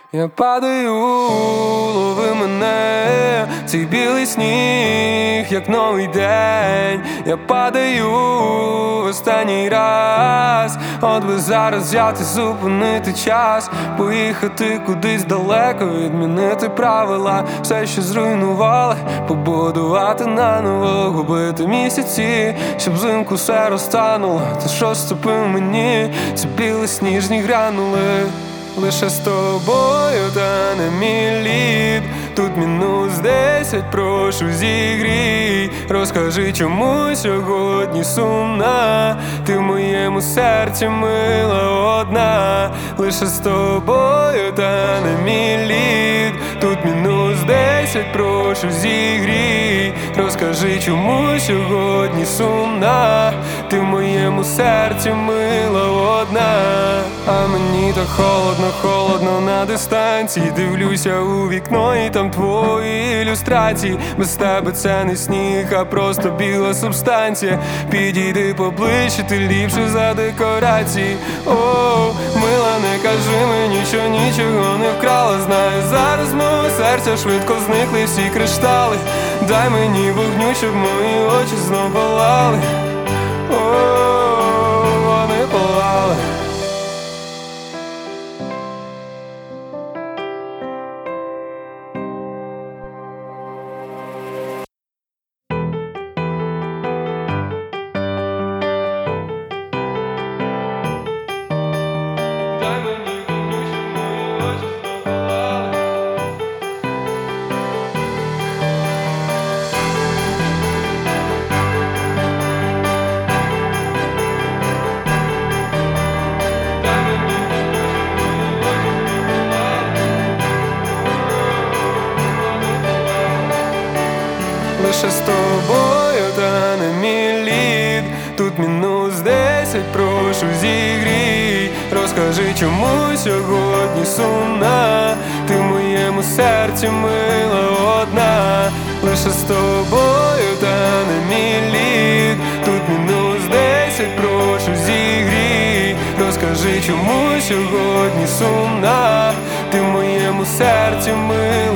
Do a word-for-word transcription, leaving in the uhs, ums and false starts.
Я падаю, лови мене, цей білий сніг, як новий день. Я падаю в останній раз. От би зараз взяти, зупинити час, поїхати кудись далеко, відмінити правила, все, що зруйнували, побудувати наново, губити місяці, щоб взимку все розтануло. Та що ступив мені, ці білі сніжні гранули. Лише з тобою, та не мій лід. Тут мінус десять, прошу зігрій. Розкажи, чому сьогодні сумна. Ти в моєму серці мила одна. Лише з тобою, та не мій лід. Тут мінус десять, прошу зігрій. Розкажи, чому сьогодні сумна. Ти в моєму серці мила одна. А мені так холодно, холодно на дистанції. Дивлюся у вікно і там твої ілюстрації. Без тебе це не сніг, а просто біла субстанція. Підійди поближче, ти ліпше за декорації. О, мила, не кажи мені, що нічого не вкрала. Знаю, зараз мого серця швидко зникли всі криштали. Дай мені вогню, щоб мої очі знов палали. О, вони палали. Лише з тобою, та не мій лід. Тут мінус десять, прошу зігрій. Розкажи, чому сьогодні сумна. Ти в моєму серці мила одна. Лише з тобою, та не мій лід. Тут мінус десять, прошу зігрій. Розкажи, чому сьогодні сумна. Ти в моєму серці мила.